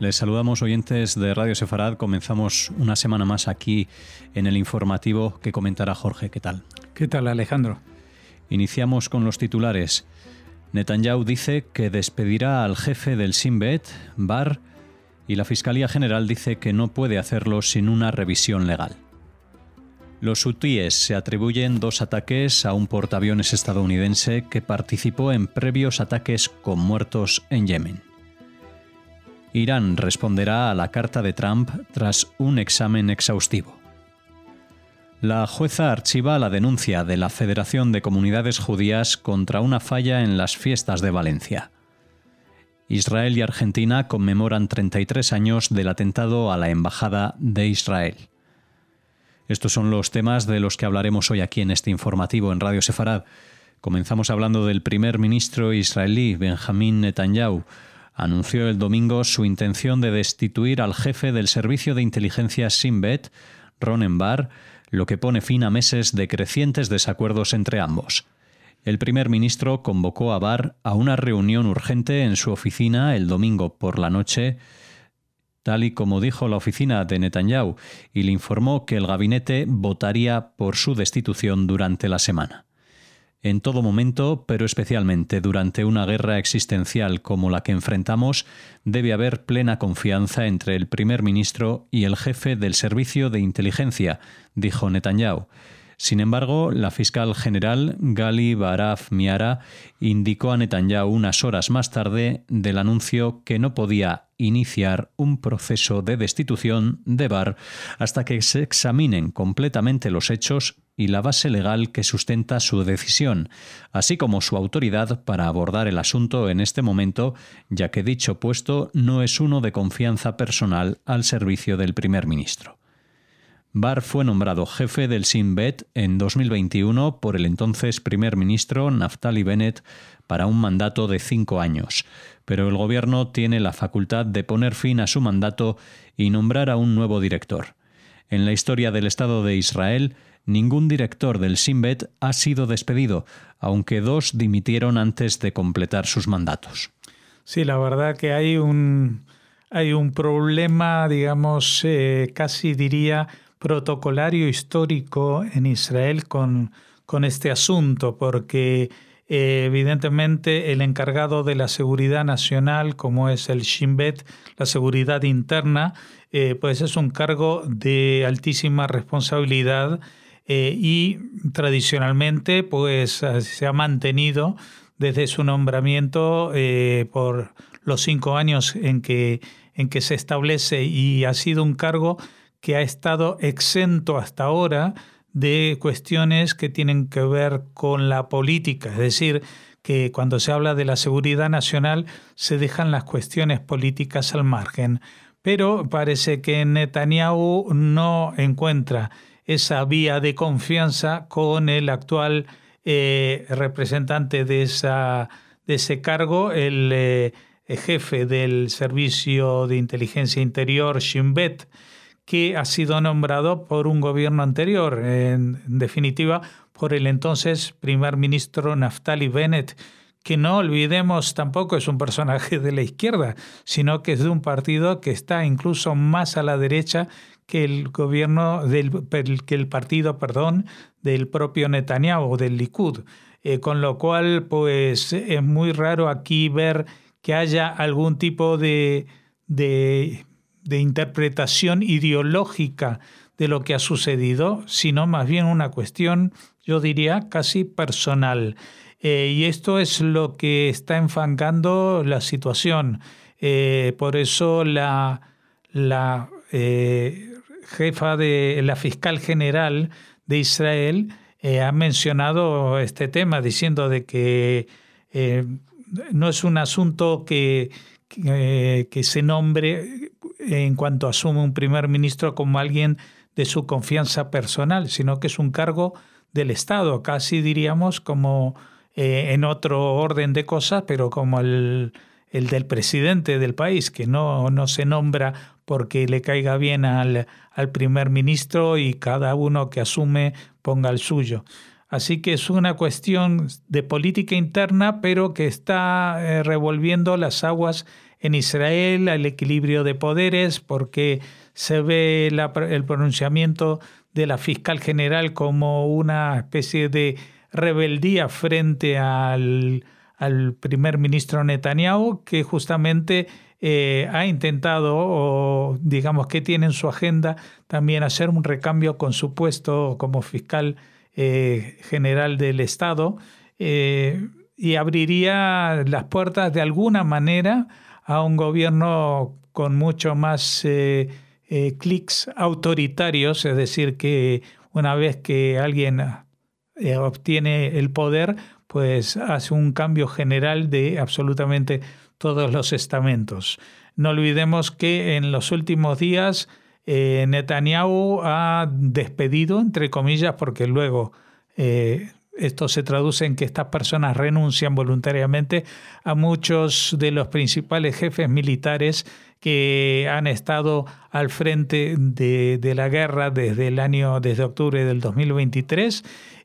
Les saludamos, oyentes de Radio Sefarad. Comenzamos una semana más aquí en el informativo que comentará Jorge. ¿Qué tal? ¿Qué tal, Alejandro? Iniciamos con los titulares. Netanyahu dice que despedirá al jefe del Shin Bet, Bar, y la Fiscalía General dice que no puede hacerlo sin una revisión legal. Los hutíes se atribuyen 2 ataques a un portaaviones estadounidense que participó en previos ataques con muertos en Yemen. Irán responderá a la carta de Trump tras un examen exhaustivo. La jueza archiva la denuncia de la Federación de Comunidades Judías contra una falla en las fiestas de Valencia. Israel y Argentina conmemoran 33 años del atentado a la Embajada de Israel. Estos son los temas de los que hablaremos hoy aquí en este informativo en Radio Sefarad. Comenzamos hablando del primer ministro israelí, Benjamín Netanyahu. Anunció el domingo su intención de destituir al jefe del servicio de inteligencia Shin Bet, Ronen Bar, lo que pone fin a meses de crecientes desacuerdos entre ambos. El primer ministro convocó a Bar a una reunión urgente en su oficina el domingo por la noche, tal y como dijo la oficina de Netanyahu, y le informó que el gabinete votaría por su destitución durante la semana. En todo momento, pero especialmente durante una guerra existencial como la que enfrentamos, debe haber plena confianza entre el primer ministro y el jefe del servicio de inteligencia, dijo Netanyahu. Sin embargo, la fiscal general Gali Baraf Miara indicó a Netanyahu unas horas más tarde del anuncio que no podía iniciar un proceso de destitución de Bar hasta que se examinen completamente los hechos y la base legal que sustenta su decisión, así como su autoridad para abordar el asunto en este momento, ya que dicho puesto no es uno de confianza personal al servicio del primer ministro. Bar fue nombrado jefe del Shin Bet en 2021 por el entonces primer ministro Naftali Bennett para un mandato de 5 años, pero el gobierno tiene la facultad de poner fin a su mandato y nombrar a un nuevo director. En la historia del Estado de Israel, ningún director del Shin Bet ha sido despedido, aunque 2 dimitieron antes de completar sus mandatos. Sí, la verdad que hay un problema, digamos, casi diría protocolario histórico en Israel con este asunto, porque evidentemente el encargado de la seguridad nacional, como es el Shin Bet, la seguridad interna, pues es un cargo de altísima responsabilidad y tradicionalmente pues se ha mantenido desde su nombramiento por los 5 años en que se establece, y ha sido un cargo que ha estado exento hasta ahora de cuestiones que tienen que ver con la política. Es decir, que cuando se habla de la seguridad nacional se dejan las cuestiones políticas al margen. Pero parece que Netanyahu no encuentra esa vía de confianza con el actual representante de ese cargo, el jefe del Servicio de Inteligencia Interior, Shin Bet, que ha sido nombrado por un gobierno anterior, en definitiva por el entonces primer ministro Naftali Bennett, que no olvidemos tampoco es un personaje de la izquierda, sino que es de un partido que está incluso más a la derecha que el partido del propio Netanyahu, del Likud. Con lo cual, pues es muy raro aquí ver que haya algún tipo de interpretación ideológica de lo que ha sucedido, sino más bien una cuestión, yo diría, casi personal. Y esto es lo que está enfangando la situación. Por eso la jefa de la fiscal general de Israel ha mencionado este tema, diciendo de que no es un asunto que se nombre en cuanto asume un primer ministro como alguien de su confianza personal, sino que es un cargo del Estado, casi diríamos como en otro orden de cosas, pero como el del presidente del país, que no se nombra porque le caiga bien al primer ministro y cada uno que asume ponga el suyo. Así que es una cuestión de política interna, pero que está revolviendo las aguas en Israel, al equilibrio de poderes, porque se ve el pronunciamiento de la fiscal general como una especie de rebeldía frente al primer ministro Netanyahu, que justamente ha intentado, o digamos que tiene en su agenda también hacer un recambio con su puesto como fiscal general del Estado, y abriría las puertas de alguna manera a un gobierno con mucho más clics autoritarios, es decir, que una vez que alguien obtiene el poder, pues hace un cambio general de absolutamente todos los estamentos. No olvidemos que en los últimos días Netanyahu ha despedido, entre comillas, porque luego esto se traduce en que estas personas renuncian voluntariamente, a muchos de los principales jefes militares que han estado al frente de la guerra desde octubre del 2023,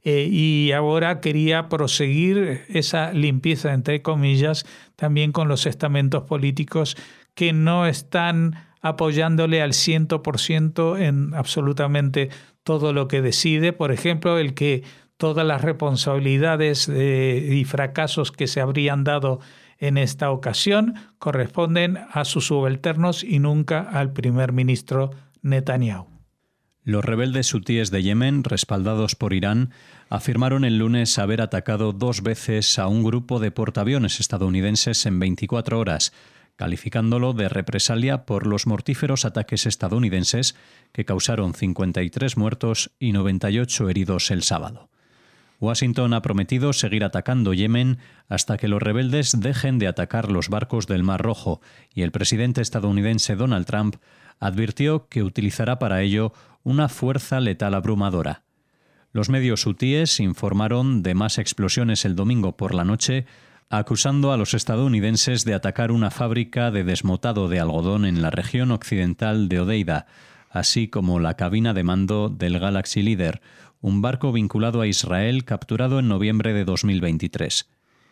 y ahora quería proseguir esa limpieza, entre comillas, también con los estamentos políticos que no están apoyándole al 100% en absolutamente todo lo que decide. Por ejemplo, el que todas las responsabilidades y fracasos que se habrían dado en esta ocasión corresponden a sus subalternos y nunca al primer ministro Netanyahu. Los rebeldes hutíes de Yemen, respaldados por Irán, afirmaron el lunes haber atacado 2 veces a un grupo de portaaviones estadounidenses en 24 horas, calificándolo de represalia por los mortíferos ataques estadounidenses que causaron 53 muertos y 98 heridos el sábado. Washington ha prometido seguir atacando Yemen hasta que los rebeldes dejen de atacar los barcos del Mar Rojo, y el presidente estadounidense Donald Trump advirtió que utilizará para ello una fuerza letal abrumadora. Los medios hutíes informaron de más explosiones el domingo por la noche, acusando a los estadounidenses de atacar una fábrica de desmotado de algodón en la región occidental de Hodeida, así como la cabina de mando del Galaxy Leader, un barco vinculado a Israel capturado en noviembre de 2023.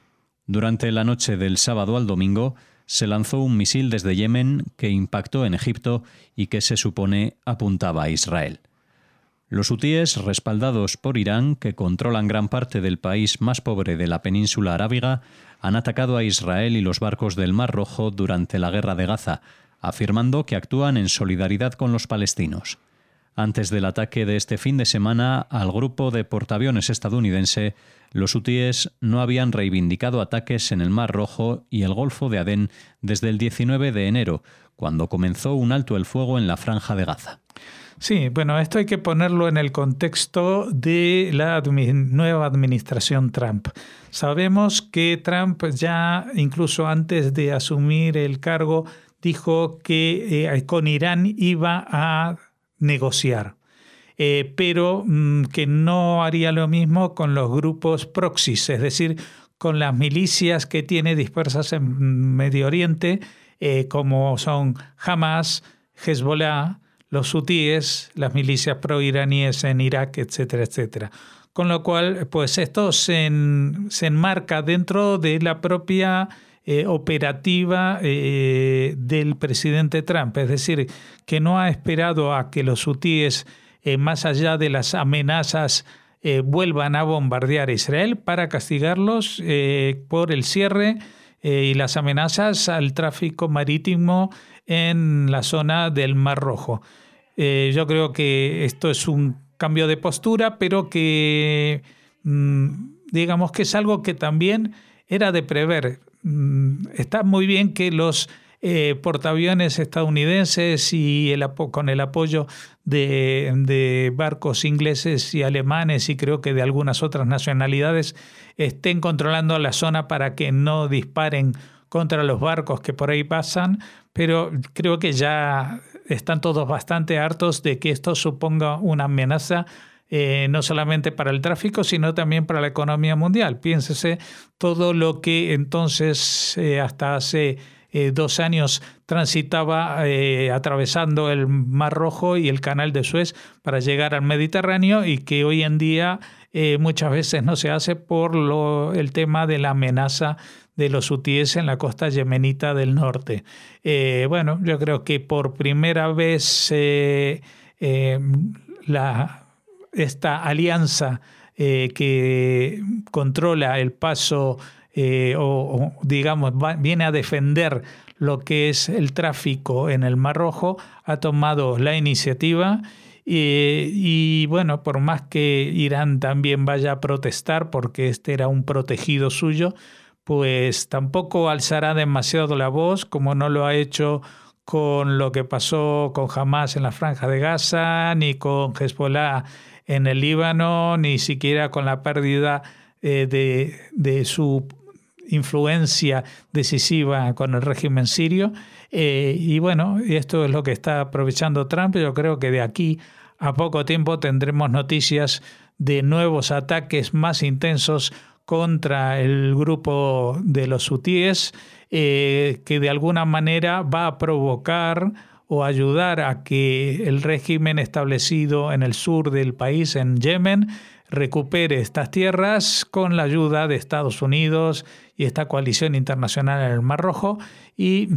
Durante la noche del sábado al domingo, se lanzó un misil desde Yemen que impactó en Egipto y que se supone apuntaba a Israel. Los hutíes, respaldados por Irán, que controlan gran parte del país más pobre de la península arábiga, han atacado a Israel y los barcos del Mar Rojo durante la guerra de Gaza, afirmando que actúan en solidaridad con los palestinos. Antes del ataque de este fin de semana al grupo de portaaviones estadounidense, los hutíes no habían reivindicado ataques en el Mar Rojo y el Golfo de Adén desde el 19 de enero, cuando comenzó un alto el fuego en la Franja de Gaza. Sí, bueno, esto hay que ponerlo en el contexto de la nueva administración Trump. Sabemos que Trump ya, incluso antes de asumir el cargo, dijo que con Irán iba a negociar, pero que no haría lo mismo con los grupos proxies, es decir, con las milicias que tiene dispersas en Medio Oriente, como son Hamas, Hezbollah, los hutíes, las milicias proiraníes en Irak, etcétera, etcétera. Con lo cual, pues esto se enmarca dentro de la propia operativa del presidente Trump, es decir, que no ha esperado a que los hutíes, más allá de las amenazas, vuelvan a bombardear a Israel para castigarlos por el cierre y las amenazas al tráfico marítimo en la zona del Mar Rojo. Yo creo que esto es un cambio de postura, pero que digamos que es algo que también era de prever. Está muy bien que los portaaviones estadounidenses y con el apoyo de barcos ingleses y alemanes y creo que de algunas otras nacionalidades estén controlando la zona para que no disparen contra los barcos que por ahí pasan, pero creo que ya están todos bastante hartos de que esto suponga una amenaza no solamente para el tráfico, sino también para la economía mundial. Piénsese todo lo que entonces hasta hace 2 años transitaba atravesando el Mar Rojo y el Canal de Suez para llegar al Mediterráneo y que hoy en día muchas veces no se hace por el tema de la amenaza de los hutíes en la costa yemenita del norte. Bueno, yo creo que por primera vez esta alianza que controla el paso digamos, viene a defender lo que es el tráfico en el Mar Rojo, ha tomado la iniciativa y bueno, por más que Irán también vaya a protestar porque este era un protegido suyo, pues tampoco alzará demasiado la voz, como no lo ha hecho con lo que pasó con Hamás en la Franja de Gaza, ni con Hezbollah en el Líbano, ni siquiera con la pérdida de su influencia decisiva con el régimen sirio. Y bueno, esto es lo que está aprovechando Trump. Yo creo que de aquí a poco tiempo tendremos noticias de nuevos ataques más intensos contra el grupo de los hutíes, que de alguna manera va a provocar o ayudar a que el régimen establecido en el sur del país, en Yemen, recupere estas tierras con la ayuda de Estados Unidos y esta coalición internacional en el Mar Rojo y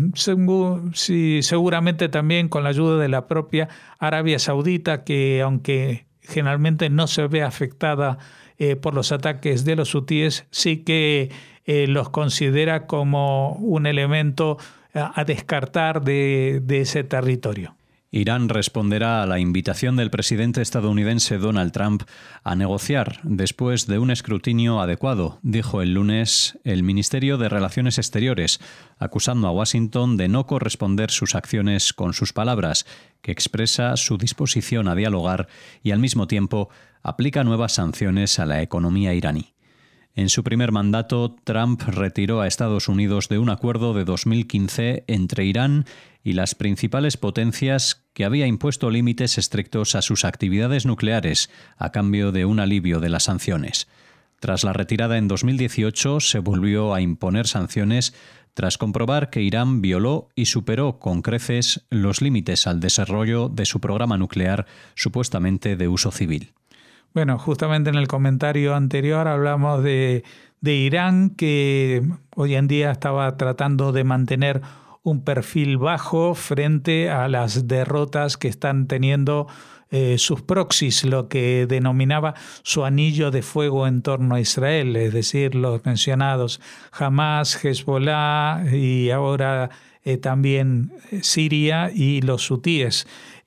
seguramente también con la ayuda de la propia Arabia Saudita, que aunque generalmente no se ve afectada por los ataques de los hutíes, sí que los considera como un elemento a descartar de ese territorio. Irán responderá a la invitación del presidente estadounidense Donald Trump a negociar después de un escrutinio adecuado, dijo el lunes el Ministerio de Relaciones Exteriores, acusando a Washington de no corresponder sus acciones con sus palabras, que expresa su disposición a dialogar y al mismo tiempo aplica nuevas sanciones a la economía iraní. En su primer mandato, Trump retiró a Estados Unidos de un acuerdo de 2015 entre Irán y las principales potencias que había impuesto límites estrictos a sus actividades nucleares a cambio de un alivio de las sanciones. Tras la retirada en 2018, se volvió a imponer sanciones tras comprobar que Irán violó y superó con creces los límites al desarrollo de su programa nuclear supuestamente de uso civil. Bueno, justamente en el comentario anterior hablamos de Irán, que hoy en día estaba tratando de mantener un perfil bajo frente a las derrotas que están teniendo sus proxies, lo que denominaba su anillo de fuego en torno a Israel, es decir, los mencionados Hamás, Hezbollah y ahora también Siria y los hutíes.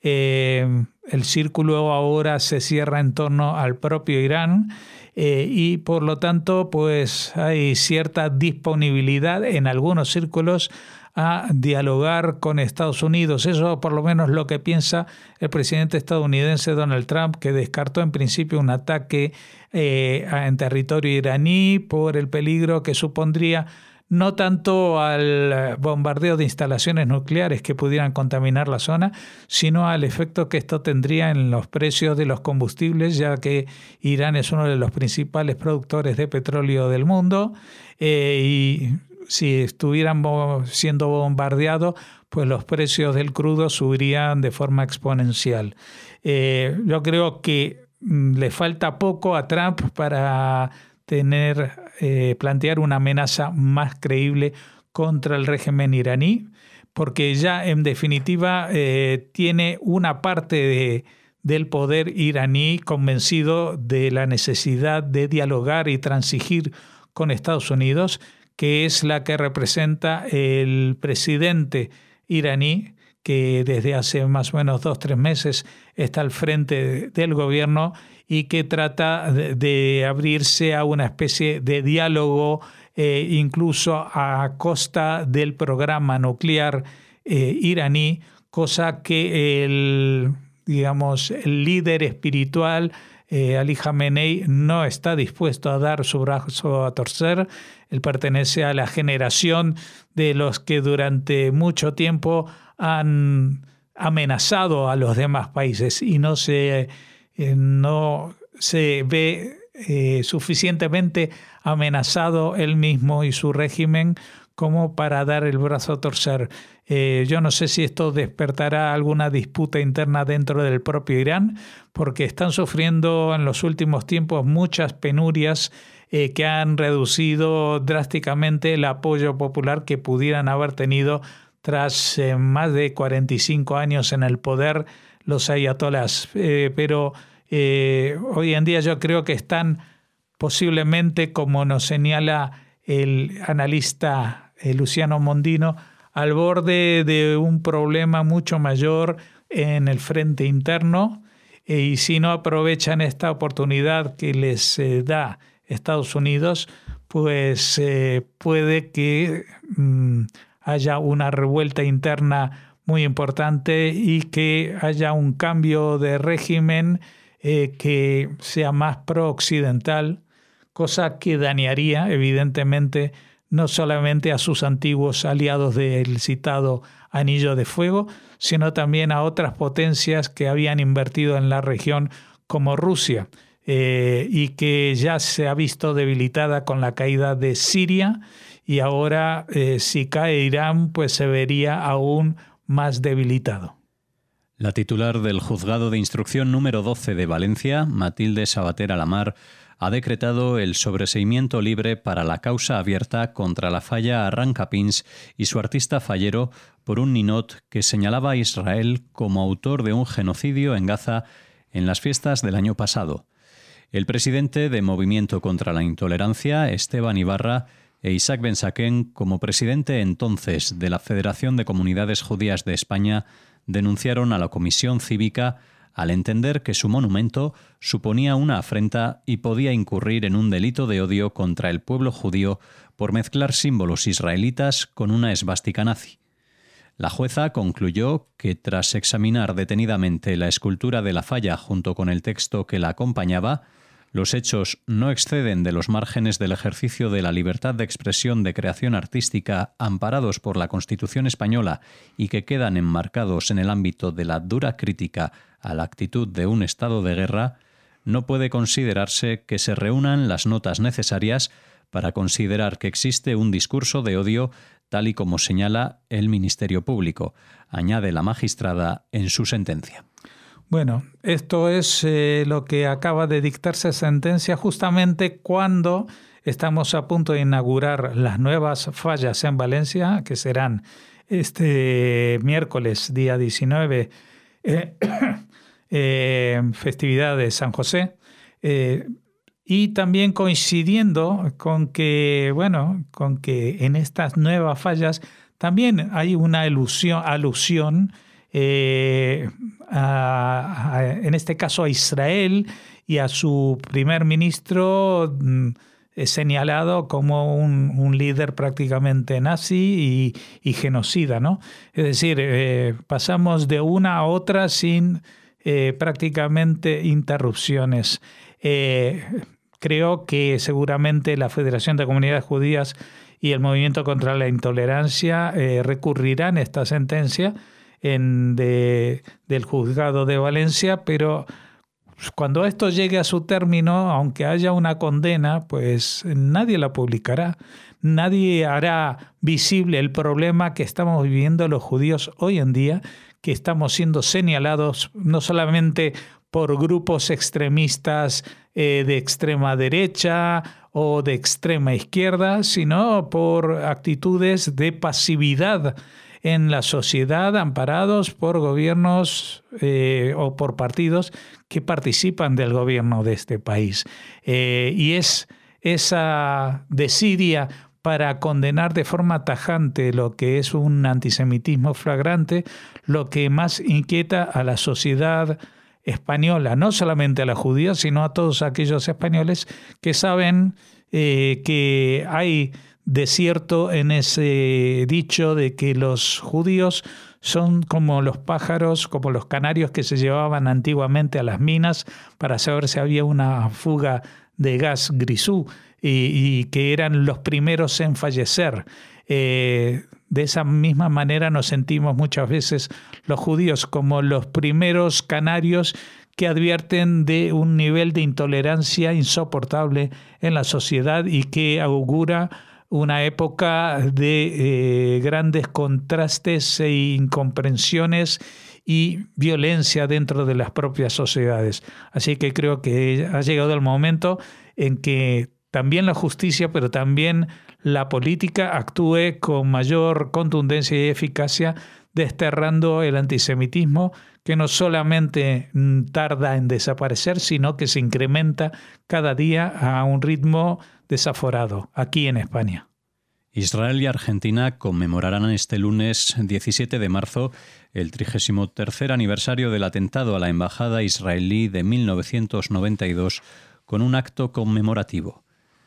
El círculo ahora se cierra en torno al propio Irán y por lo tanto pues hay cierta disponibilidad en algunos círculos a dialogar con Estados Unidos. Eso por lo menos lo que piensa el presidente estadounidense Donald Trump, que descartó en principio un ataque en territorio iraní por el peligro que supondría no tanto al bombardeo de instalaciones nucleares que pudieran contaminar la zona, sino al efecto que esto tendría en los precios de los combustibles, ya que Irán es uno de los principales productores de petróleo del mundo y si estuvieran siendo bombardeados, pues los precios del crudo subirían de forma exponencial. Yo creo que le falta poco a Trump para plantear una amenaza más creíble contra el régimen iraní, porque ya en definitiva tiene una parte del poder iraní convencido de la necesidad de dialogar y transigir con Estados Unidos, que es la que representa el presidente iraní, que desde hace más o menos 2-3 meses está al frente del gobierno y que trata de abrirse a una especie de diálogo, incluso a costa del programa nuclear iraní, cosa que el líder espiritual Ali Khamenei no está dispuesto a dar su brazo a torcer. Él pertenece a la generación de los que durante mucho tiempo han amenazado a los demás países y no se ve suficientemente amenazado él mismo y su régimen como para dar el brazo a torcer. Yo no sé si esto despertará alguna disputa interna dentro del propio Irán, porque están sufriendo en los últimos tiempos muchas penurias que han reducido drásticamente el apoyo popular que pudieran haber tenido tras más de 45 años en el poder los ayatolás. Pero hoy en día yo creo que están posiblemente, como nos señala el analista Luciano Mondino, al borde de un problema mucho mayor en el frente interno, y si no aprovechan esta oportunidad que les da Estados Unidos, pues puede que haya una revuelta interna muy importante y que haya un cambio de régimen que sea más pro-occidental, cosa que dañaría evidentemente no solamente a sus antiguos aliados del citado Anillo de Fuego, sino también a otras potencias que habían invertido en la región como Rusia, y que ya se ha visto debilitada con la caída de Siria, y ahora si cae Irán, pues se vería aún más debilitado. La titular del Juzgado de Instrucción número 12 de Valencia, Matilde Sabater Alamar, ha decretado el sobreseimiento libre para la causa abierta contra la falla Arrancapins y su artista fallero por un ninot que señalaba a Israel como autor de un genocidio en Gaza en las fiestas del año pasado. El presidente de Movimiento contra la Intolerancia, Esteban Ibarra, e Isaac Ben Saken, como presidente entonces de la Federación de Comunidades Judías de España, denunciaron a la Comisión Cívica al entender que su monumento suponía una afrenta y podía incurrir en un delito de odio contra el pueblo judío por mezclar símbolos israelitas con una esvástica nazi. La jueza concluyó que, tras examinar detenidamente la escultura de la falla junto con el texto que la acompañaba, los hechos no exceden de los márgenes del ejercicio de la libertad de expresión de creación artística amparados por la Constitución española y que quedan enmarcados en el ámbito de la dura crítica a la actitud de un estado de guerra, no puede considerarse que se reúnan las notas necesarias para considerar que existe un discurso de odio tal y como señala el Ministerio Público, añade la magistrada en su sentencia. Bueno, esto es lo que acaba de dictarse sentencia justamente cuando estamos a punto de inaugurar las nuevas fallas en Valencia, que serán este miércoles, día 19, festividad de San José, y también coincidiendo con que en estas nuevas fallas también hay una alusión en este caso a Israel y a su primer ministro señalado como un líder prácticamente nazi y genocida, ¿no? Es decir, pasamos de una a otra sin prácticamente interrupciones. Creo que seguramente la Federación de Comunidades Judías y el Movimiento contra la Intolerancia recurrirán a esta sentencia del Juzgado de Valencia, pero cuando esto llegue a su término, aunque haya una condena, pues nadie la publicará. Nadie hará visible el problema que estamos viviendo los judíos hoy en día, que estamos siendo señalados no solamente por grupos extremistas de extrema derecha o de extrema izquierda, sino por actitudes de pasividad en la sociedad amparados por gobiernos o por partidos que participan del gobierno de este país. Y es esa desidia para condenar de forma tajante lo que es un antisemitismo flagrante lo que más inquieta a la sociedad española, no solamente a la judía, sino a todos aquellos españoles que saben que hay de cierto en ese dicho de que los judíos son como los pájaros, como los canarios que se llevaban antiguamente a las minas para saber si había una fuga de gas grisú y que eran los primeros en fallecer. De esa misma manera nos sentimos muchas veces los judíos como los primeros canarios que advierten de un nivel de intolerancia insoportable en la sociedad y que augura una época de grandes contrastes e incomprensiones y violencia dentro de las propias sociedades. Así que creo que ha llegado el momento en que también la justicia, pero también la política actúe con mayor contundencia y eficacia, desterrando el antisemitismo, que no solamente tarda en desaparecer, sino que se incrementa cada día a un ritmo desaforado aquí en España. Israel y Argentina conmemorarán este lunes 17 de marzo el 33º aniversario del atentado a la embajada israelí de 1992 con un acto conmemorativo.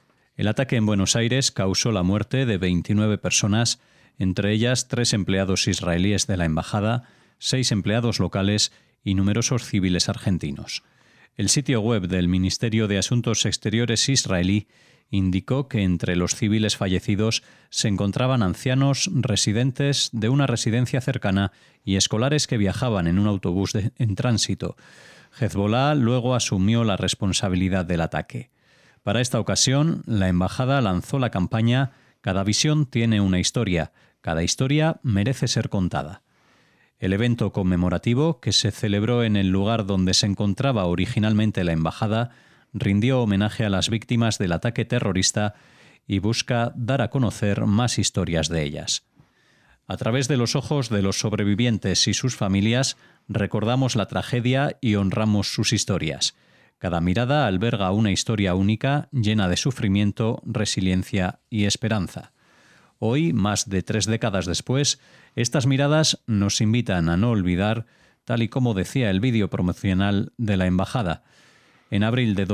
El ataque en Buenos Aires causó la muerte de 29 personas, entre ellas 3 empleados israelíes de la embajada, 6 empleados locales y numerosos civiles argentinos. El sitio web del Ministerio de Asuntos Exteriores israelí indicó que entre los civiles fallecidos se encontraban ancianos residentes de una residencia cercana y escolares que viajaban en un autobús en tránsito. Hezbolá luego asumió la responsabilidad del ataque. Para esta ocasión, la embajada lanzó la campaña «Cada visión tiene una historia, cada historia merece ser contada». El evento conmemorativo, que se celebró en el lugar donde se encontraba originalmente la embajada, rindió homenaje a las víctimas del ataque terrorista y busca dar a conocer más historias de ellas. A través de los ojos de los sobrevivientes y sus familias, recordamos la tragedia y honramos sus historias. Cada mirada alberga una historia única, llena de sufrimiento, resiliencia y esperanza. Hoy, más de 3 décadas después, estas miradas nos invitan a no olvidar, tal y como decía el vídeo promocional de la embajada. En abril de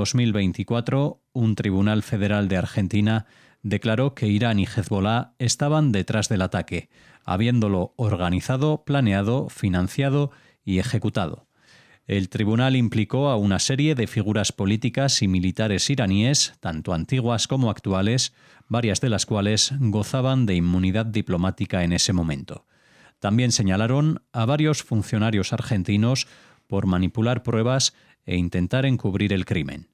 2024, un tribunal federal de Argentina declaró que Irán y Hezbolá estaban detrás del ataque, habiéndolo organizado, planeado, financiado y ejecutado. El tribunal implicó a una serie de figuras políticas y militares iraníes, tanto antiguas como actuales, varias de las cuales gozaban de inmunidad diplomática en ese momento. También señalaron a varios funcionarios argentinos por manipular pruebas e intentar encubrir el crimen.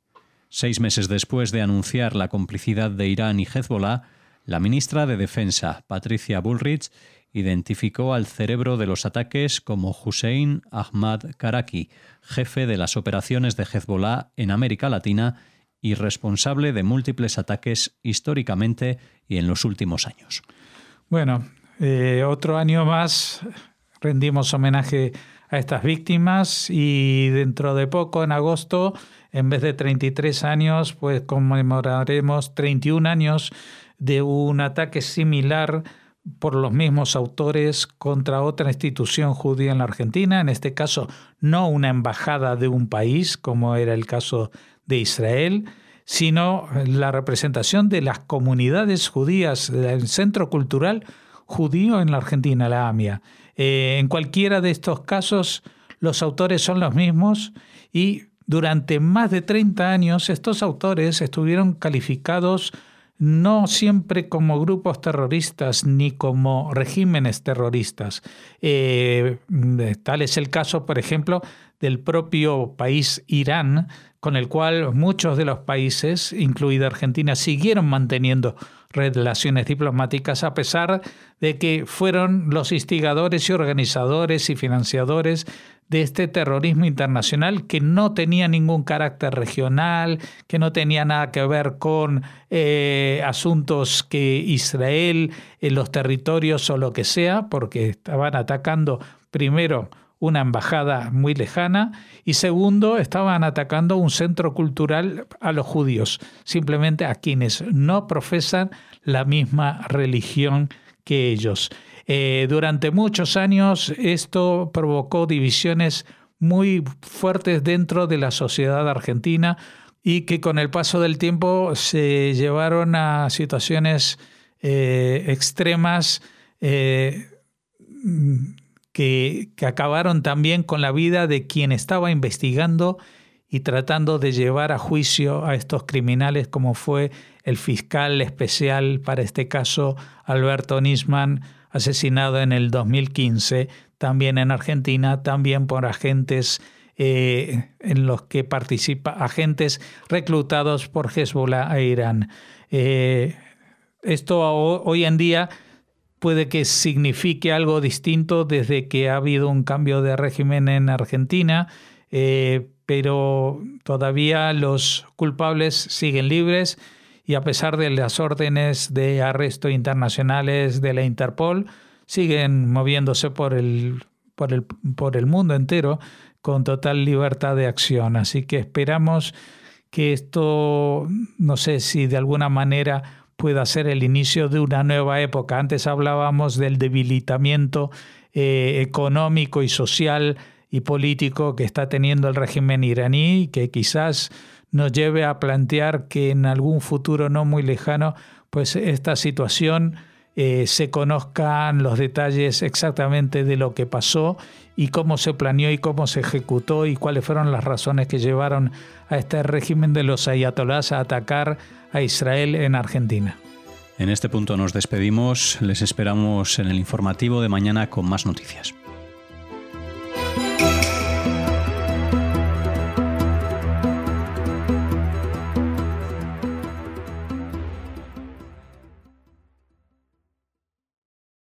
6 meses después de anunciar la complicidad de Irán y Hezbolá, la ministra de Defensa, Patricia Bullrich, identificó al cerebro de los ataques como Hussein Ahmad Karaki, jefe de las operaciones de Hezbolá en América Latina y responsable de múltiples ataques históricamente y en los últimos años. Bueno, otro año más rendimos homenaje a estas víctimas y dentro de poco, en agosto, en vez de 33 años, pues conmemoraremos 31 años de un ataque similar por los mismos autores contra otra institución judía en la Argentina, en este caso no una embajada de un país, como era el caso de Israel, sino la representación de las comunidades judías del Centro Cultural Judío en la Argentina, la AMIA. En cualquiera de estos casos, los autores son los mismos y durante más de 30 años estos autores estuvieron calificados no siempre como grupos terroristas ni como regímenes terroristas. Tal es el caso, por ejemplo, del propio país Irán, con el cual muchos de los países, incluida Argentina, siguieron manteniendo relaciones diplomáticas a pesar de que fueron los instigadores y organizadores y financiadores de este terrorismo internacional que no tenía ningún carácter regional, que no tenía nada que ver con asuntos que Israel en los territorios o lo que sea, porque estaban atacando primero una embajada muy lejana y segundo, estaban atacando un centro cultural a los judíos, simplemente a quienes no profesan la misma religión que ellos. Durante muchos años esto provocó divisiones muy fuertes dentro de la sociedad argentina y que con el paso del tiempo se llevaron a situaciones extremas que acabaron también con la vida de quien estaba investigando y tratando de llevar a juicio a estos criminales, como fue el fiscal especial para este caso, Alberto Nisman, asesinado en el 2015, también en Argentina, también por agentes en los que agentes reclutados por Hezbolá e Irán. Esto hoy en día puede que signifique algo distinto desde que ha habido un cambio de régimen en Argentina, pero todavía los culpables siguen libres y a pesar de las órdenes de arresto internacionales de la Interpol, siguen moviéndose por el mundo entero con total libertad de acción. Así que esperamos que esto, no sé si de alguna manera pueda ser el inicio de una nueva época. Antes hablábamos del debilitamiento económico y social y político que está teniendo el régimen iraní, que quizás nos lleve a plantear que en algún futuro no muy lejano, pues esta situación se conozcan los detalles exactamente de lo que pasó y cómo se planeó y cómo se ejecutó y cuáles fueron las razones que llevaron a este régimen de los ayatolás a atacar a Israel en Argentina. En este punto nos despedimos. Les esperamos en el informativo de mañana con más noticias.